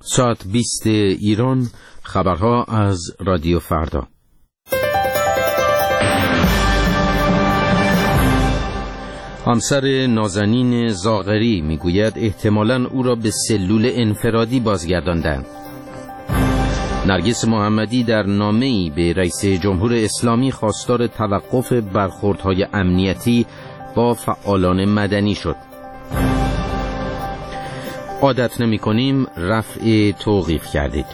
ساعت 20 ایران، خبرها از رادیو فردا. همسر نازنین زاغری میگوید احتمالاً او را به سلول انفرادی بازگرداندند. نرگس محمدی در نامه‌ای به رئیس جمهور اسلامی خواستار توقف برخوردهای امنیتی با فعالان مدنی شد. عادت نمی کنیم، رفع توقیف کردید.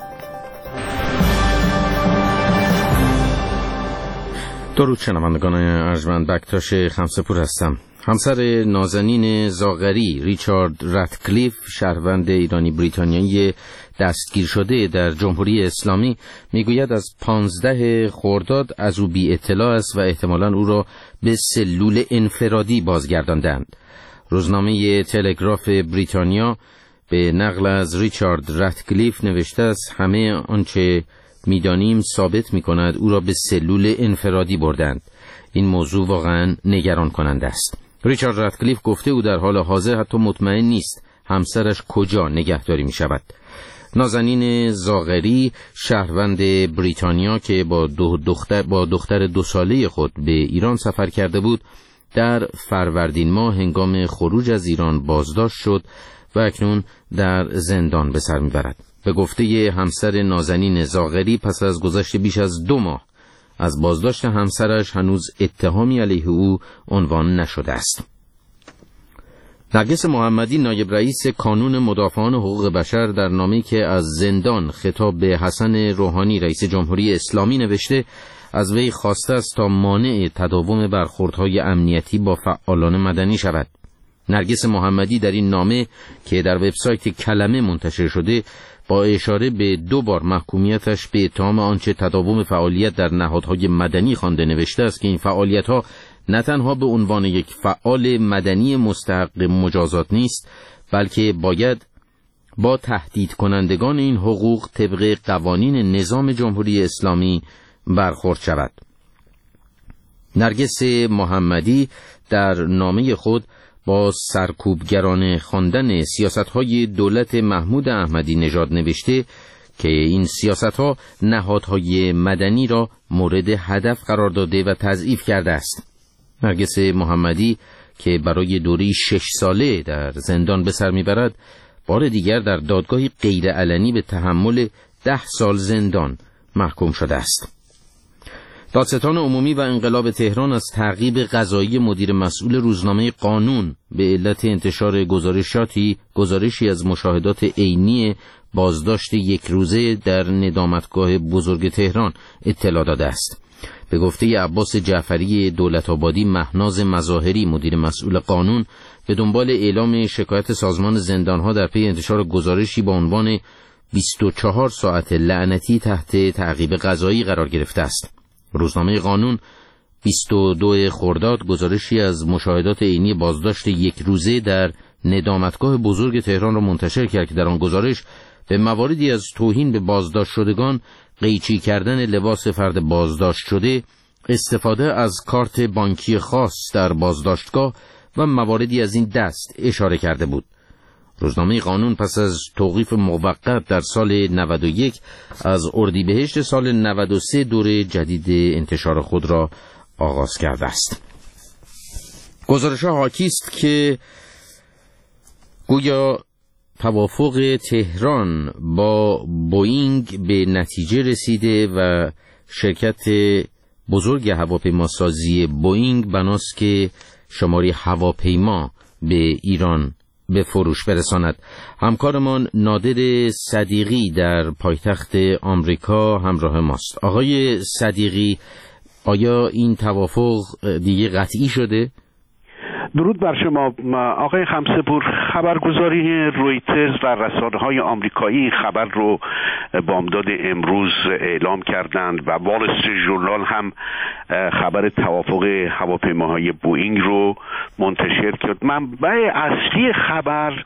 درود شنوندگان ارجمند، بکتاش خمسه‌پور هستم. همسر نازنین زاغری ریچارد راتکلیف، شهروند ایرانی بریتانیایی دستگیر شده در جمهوری اسلامی، میگوید از 15 خرداد از او بی اطلاع است و احتمالاً او را به سلول انفرادی بازگرداندند. روزنامه تلگراف بریتانیا به نقل از ریچارد راتکلیف نوشته است همه آنچه میدانیم ثابت می‌کند او را به سلول انفرادی بردند. این موضوع واقعاً نگران کننده است. ریچارد راتکلیف گفته او در حال حاضر حتی مطمئن نیست همسرش کجا نگهداری می‌شود. نازنین زاغری، شهروند بریتانیا که با دختر 2 ساله خود به ایران سفر کرده بود، در فروردین ماه هنگام خروج از ایران بازداشت شد و اکنون در زندان به سر میبرد. به گفته همسر نازنین زاغری، پس از گذشت بیش از 2 ماه از بازداشت همسرش هنوز اتهامی علیه او عنوان نشده است. نرگس محمدی، نایب رئیس کانون مدافعان حقوق بشر، در نامه‌ای که از زندان خطاب به حسن روحانی رئیس جمهوری اسلامی نوشته، از وی خواسته است تا مانع تداوم برخوردهای امنیتی با فعالان مدنی شود. نرگس محمدی در این نامه که در وبسایت کلمه منتشر شده، با اشاره به 2 بار محکومیتش به اتهام آنچه تداوم فعالیت در نهادهای مدنی خوانده نوشته است که این فعالیت‌ها نه تنها به عنوان یک فعال مدنی مستحق مجازات نیست، بلکه باید با تهدید کنندگان این حقوق طبق قوانین نظام جمهوری اسلامی برخورد شود. نرگس محمدی در نامه خود با سرکوبگرانه خواندن سیاست‌های دولت محمود احمدی نژاد نوشته که این سیاست‌ها نهادهای مدنی را مورد هدف قرار داده و تضعیف کرده است. نرگس محمدی که برای دوره 6 ساله در زندان به سر میبرد، بار دیگر در دادگاهی غیرعلنی به تحمل 10 سال زندان محکوم شده است. دادستان عمومی و انقلاب تهران از تعقیب قضایی مدیر مسئول روزنامه قانون به علت انتشار گزارشی از مشاهدات عینی بازداشت 1 روزه در ندامتگاه بزرگ تهران اطلاع داده است. به گفته عباس جعفری دولت‌آبادی، مهناز مظاهری مدیر مسئول قانون به دنبال اعلام شکایت سازمان زندان‌ها در پی انتشار گزارشی با عنوان 24 ساعت لعنتی تحت تعقیب قضایی قرار گرفته است. روزنامه قانون 22 خرداد گزارشی از مشاهدات عینی بازداشت 1 روزه در ندامتگاه بزرگ تهران را منتشر کرد که در آن گزارش به مواردی از توهین به بازداشت شدگان، قیچی کردن لباس فرد بازداشت شده، استفاده از کارت بانکی خاص در بازداشتگاه و مواردی از این دست اشاره کرده بود. روزنامه قانون پس از توقیف موقت در سال 91 از اردیبهشت سال 93 دور جدید انتشار خود را آغاز کرده است. گزارش‌ها حاکی است که گویا توافق تهران با بوئینگ به نتیجه رسیده و شرکت بزرگ هواپیماسازی بوئینگ بناست که شماری هواپیما به ایران به فروش برساند. همکارمان نادر صدیقی در پایتخت آمریکا همراه ماست. آقای صدیقی، آیا این توافق دیگه قطعی شده؟ درود بر شما آقای خمسه‌پور. خبرگزاری رویترز و رسانه‌های آمریکایی این خبر رو بامداد امروز اعلام کردند و وال استریت ژورنال هم خبر توافق هواپیماهای بوئینگ رو منتشر کرد. منبع اصلی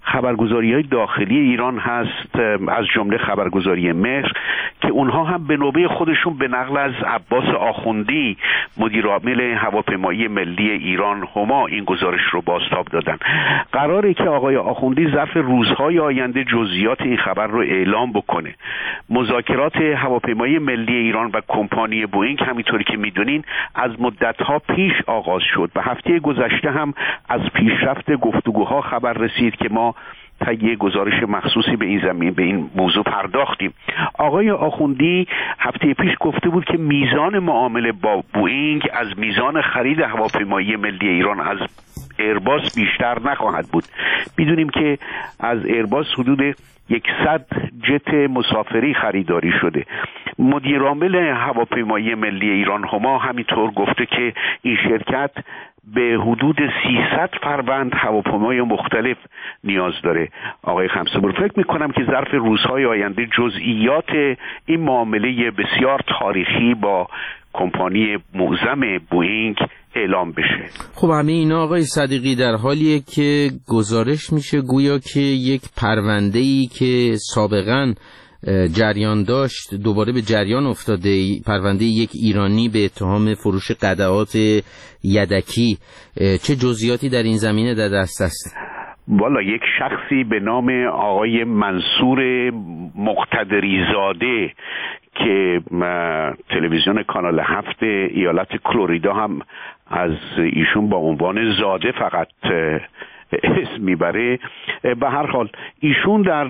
خبرگزاری‌های داخلی ایران هست، از جمله خبرگزاری مهر که اونها هم به نوبه خودشون به نقل از عباس آخوندی مدیرعامل هواپیمایی ملی ایران هما این گزارش رو بازتاب دادن. قراره که آقای آخوندی ظرف روزهای آینده جزئیات این خبر رو اعلام بکنه. مذاکرات هواپیمایی ملی ایران و کمپانی بوئینگ همینطوری که میدونین از مدت‌ها پیش آغاز شد و هفته گذشته هم از پیشرفت گفتگوها خبر رسید که ما طی گزارش مخصوصی به این زمین به این موضوع پرداختیم. آقای آخوندی هفته پیش گفته بود که میزان معامله با بوئینگ از میزان خرید هواپیمایی ملی ایران از ایرباس بیشتر نخواهد بود. میدونیم که از ایرباس حدود 100 جت مسافری خریداری شده. مدیرعامل هواپیمایی ملی ایران هما همینطور گفته که این شرکت به حدود 300 فروند هواپیمای مختلف نیاز داره. آقای خمسه‌پور، فکر میکنم که ظرف روزهای آینده جزئیات این معامله بسیار تاریخی با کمپانی معظم بوئینگ اعلام بشه. خب همه اینا آقای صدیقی در حالیه که گزارش میشه گویا که یک پرونده‌ای که سابقاً جریان داشت دوباره به جریان افتاده، پرونده یک ایرانی به اتهام فروش قطعات یدکی. چه جزئیاتی در این زمینه در دست است؟ والا یک شخصی به نام آقای منصور مقتدریزاده که تلویزیون کانال 7 ایالت کلوریدا هم از ایشون با عنوان زاده فقط اسم میبره، به هر حال ایشون در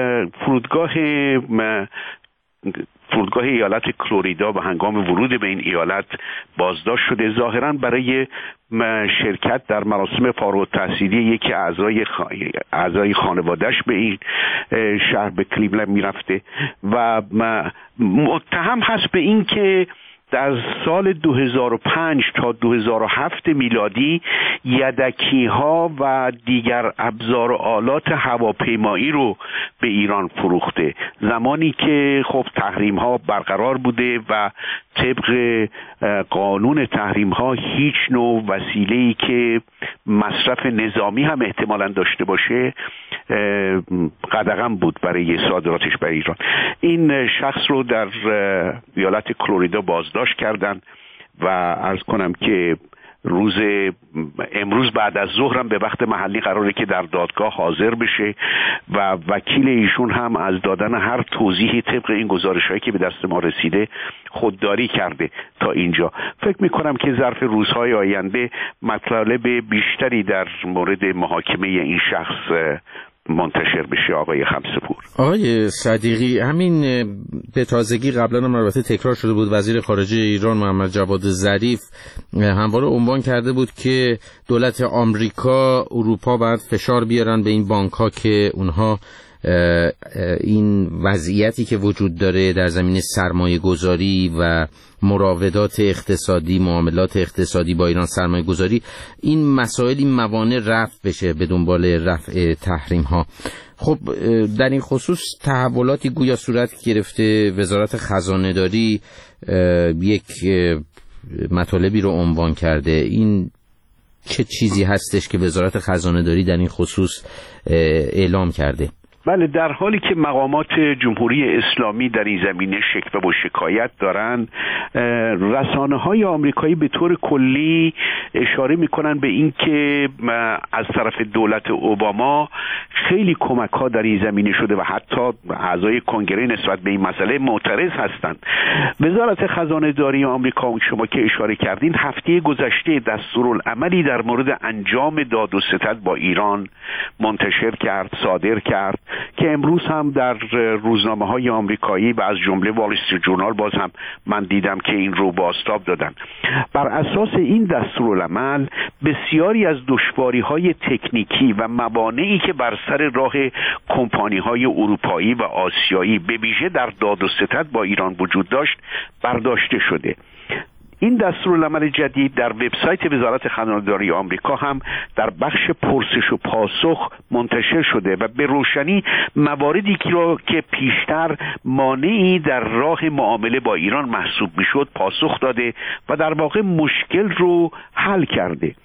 فرودگاه ایالت کلوریدا به هنگام ورود به این ایالت بازداشت شده، ظاهراً برای شرکت در مراسم فارغ التحصیلی یکی اعضای خانواده‌اش به این شهر به کلیولند میرفته و متهم هست به این که در سال 2005 تا 2007 میلادی یدکی ها و دیگر ابزار و آلات هواپیمایی رو به ایران فروخته، زمانی که خب تحریم ها برقرار بوده و طبق قانون تحریم ها هیچ نوع وسیله‌ای که مصرف نظامی هم احتمالاً داشته باشه قدغن بود برای صادراتش به ایران. این شخص رو در ایالت کلوریدا بازداشت کردن و عرض کنم که امروز بعد از ظهرم به وقت محلی قراره که در دادگاه حاضر بشه و وکیل ایشون هم از دادن هر توضیحی طبق این گزارش‌هایی که به دست ما رسیده خودداری کرده. تا اینجا فکر می‌کنم که ظرف روزهای آینده مطالب بیشتری در مورد محاکمه این شخص منتشر بشه. آقای خمسه‌پور، آقای صدیقی، همین به تازگی قبلا هم البته تکرار شده بود، وزیر خارجه ایران محمد جواد ظریف همواره عنوان کرده بود که دولت آمریکا اروپا باید فشار بیارن به این بانک‌ها که اونها این وضعیتی که وجود داره در زمینه سرمایه گذاری و مراودات اقتصادی، معاملات اقتصادی با ایران، سرمایه گذاری، این مسائل، این موانع رفع بشه به دنبال رفع تحریم ها. خب در این خصوص تحولاتی گویا صورت گرفته. وزارت خزانه داری یک مطالبی رو عنوان کرده. این چه چیزی هستش که وزارت خزانه داری در این خصوص اعلام کرده؟ بله، در حالی که مقامات جمهوری اسلامی در این زمینه شکوه و شکایت دارن، رسانه‌های آمریکایی به طور کلی اشاره میکنن به این که از طرف دولت اوباما خیلی کمک‌ها در این زمینه شده و حتی اعضای کنگره نسبت به این مسئله معترض هستند. وزارت خزانه داری آمریکا، شما که اشاره کردین، هفته گذشته دستورالعملی در مورد انجام داد و ستد با ایران منتشر کرد، صادر کرد که امروز هم در روزنامه‌های آمریکایی و از جمله وال استریت جورنال باز هم من دیدم که این رو بازتاب دادن. بر اساس این دستورالعمل بسیاری از دشواری‌های تکنیکی و موانعی که بر سر راه کمپانی‌های اروپایی و آسیایی به ویژه در داد و ستد با ایران وجود داشت برداشته شده. این دستورالعمل جدید در وبسایت وزارت خزانه‌داری آمریکا هم در بخش پرسش و پاسخ منتشر شده و به روشنی مواردی که پیشتر مانعی در راه معامله با ایران محسوب میشد پاسخ داده و در واقع مشکل رو حل کرده.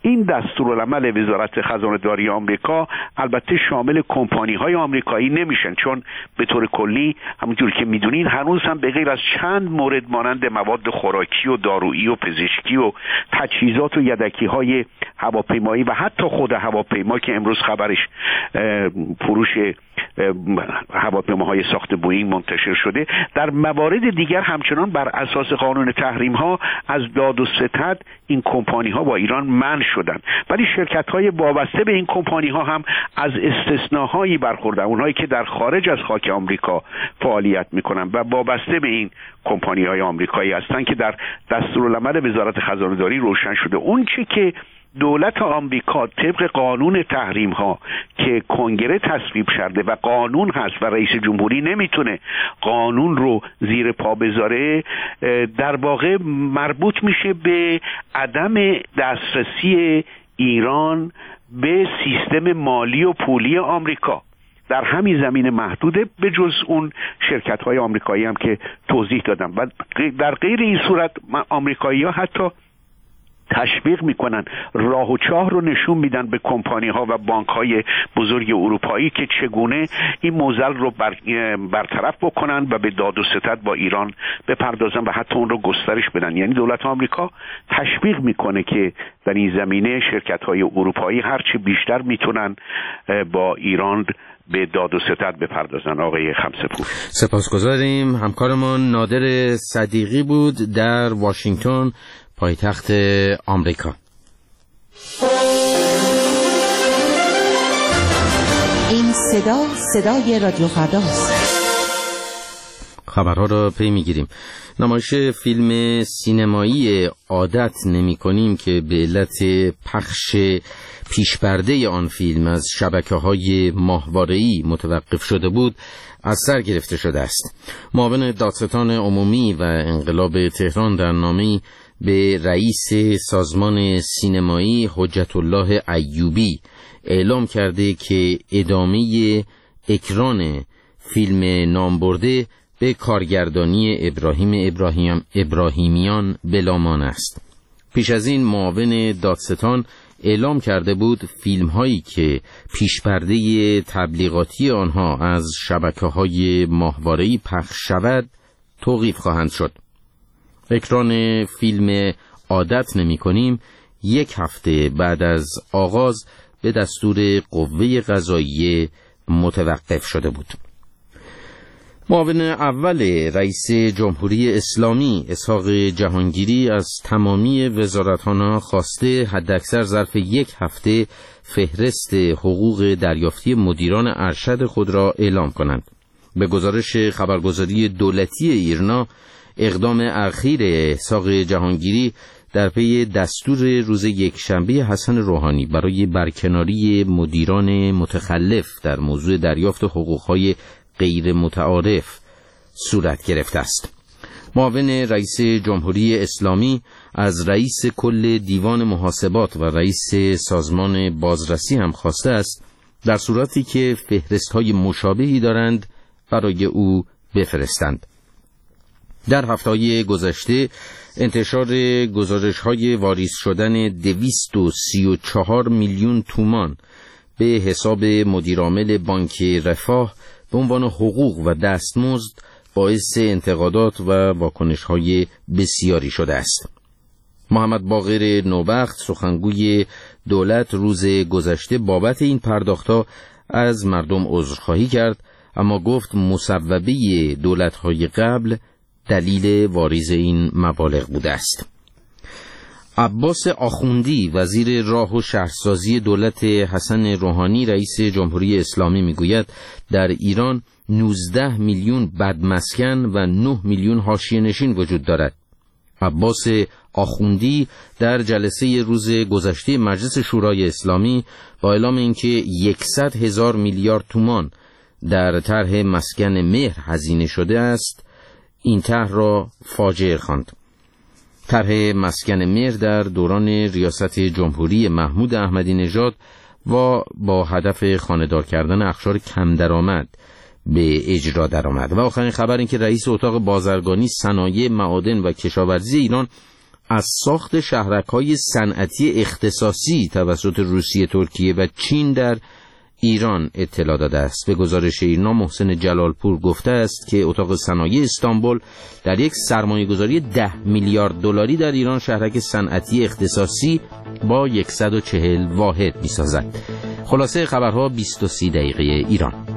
این دستورالعمل وزارت خزانه‌داری آمریکا البته شامل کمپانی‌های آمریکایی نمیشن، چون به طور کلی همونجوری که میدونین هنوز هم به غیر از چند مورد مانند مواد خوراکی و دارویی و پزشکی و تجهیزات و یدکی‌های هواپیمایی و حتی خود هواپیما که امروز خبرش فروش هواپیماهای ساخت بوئینگ منتشر شده، در موارد دیگر همچنان بر اساس قانون تحریم‌ها از داد و ستد این کمپانی‌ها با ایران منع شدند، ولی شرکت‌های وابسته به این کمپانی‌ها هم از استثناهایی برخوردن، اونهایی که در خارج از خاک آمریکا فعالیت می‌کنند و وابسته به این کمپانی‌های آمریکایی هستند که در دستورالعمل وزارت خزانه‌داری روشن شده. اون چی که دولت آمریکا طبق قانون تحریم ها که کنگره تصویب شده و قانون هست و رئیس جمهوری نمیتونه قانون رو زیر پا بذاره، در واقع مربوط میشه به عدم دسترسی ایران به سیستم مالی و پولی آمریکا. در همین زمینه محدوده، به جز اون شرکت‌های آمریکایی هم که توضیح دادم. و در غیر این صورت آمریکایی‌ها حتی تشویق میکنن، راه و چاه رو نشون میدن به کمپانی ها و بانک های بزرگ اروپایی که چگونه این معضل رو برطرف بکنن و به داد و ستد با ایران بپردازن و حتی اون رو گسترش بدن. یعنی دولت آمریکا تشویق میکنه که در این زمینه شرکت های اروپایی هرچی بیشتر میتونن با ایران به داد و ستد بپردازن. آقای خمسه‌پور سپاسگزاریم. همکارمان نادر صدیقی بود در واشنگتن، پایتخت آمریکا. این صدای رادیو فرداست. خبرها را پی میگیریم. نمایش فیلم سینمایی عادت نمی کنیم که به علت پخش پیشپرده آن فیلم از شبکه‌های ماهواره‌ای متوقف شده بود از سر گرفته شده است. معاون دادستان عمومی و انقلاب تهران در نامه‌ای به رئیس سازمان سینمایی حجت الله ایوبی اعلام کرده که ادامه اکران فیلم نامبرده به کارگردانی ابراهیمیان بلامان است. پیش از این معاون دادستان اعلام کرده بود فیلم هایی که پیشپرده تبلیغاتی آنها از شبکه‌های ماهواره‌ای پخش شود توقیف خواهند شد. اکران فیلم عادت نمی کنیم 1 هفته بعد از آغاز به دستور قوه قضاییه متوقف شده بود. معاون اول رئیس جمهوری اسلامی اسحاق جهانگیری از تمامی وزارتخانه‌ها خواسته حداکثر ظرف 1 هفته فهرست حقوق دریافتی مدیران ارشد خود را اعلام کنند. به گزارش خبرگزاری دولتی ایرنا، اقدام اخیر اسحاق جهانگیری در پی دستور روز یکشنبه حسن روحانی برای برکناری مدیران متخلف در موضوع دریافت حقوق‌های غیر متعارف صورت گرفته است. معاون رئیس جمهوری اسلامی از رئیس کل دیوان محاسبات و رئیس سازمان بازرسی هم خواسته است در صورتی که فهرست‌های مشابهی دارند برای او بفرستند. در هفته‌های گذشته انتشار گزارش‌های واریز شدن 234 میلیون تومان به حساب مدیرعامل بانک رفاه به عنوان حقوق و دستمزد باعث انتقادات و واکنش‌های بسیاری شده است. محمد باقر نوبخت سخنگوی دولت روز گذشته بابت این پرداخت‌ها از مردم عذرخواهی کرد، اما گفت مصوبه دولت‌های قبل دلیل واریز این مبالغ بوده است. عباس آخوندی وزیر راه و شهرسازی دولت حسن روحانی رئیس جمهوری اسلامی میگوید در ایران 19 میلیون بدمسکن و 9 میلیون حاشیه‌نشین وجود دارد. عباس آخوندی در جلسه روز گذشته مجلس شورای اسلامی با اعلام اینکه 100,000 میلیارد تومان در طرح مسکن مهر هزینه شده است، این طرح را فاجعه خواند. طرح مسکن مهر در دوران ریاست جمهوری محمود احمدی نژاد و با هدف خانه‌دار کردن اقشار کم درآمد به اجرا درآمد. و آخرین خبر این که رئیس اتاق بازرگانی، صنایع، معادن و کشاورزی ایران از ساخت شهرک‌های صنعتی اختصاصی توسط روسیه، ترکیه و چین در ایران اطلاع داده است. به گزارش ایرنا محسن جلالپور گفته است که اتاق صنایع استانبول در یک سرمایه‌گذاری 10 میلیارد دلاری در ایران شهرک صنعتی اختصاصی با 140 واحد می‌سازد. خلاصه خبرها 23 دقیقه ایران.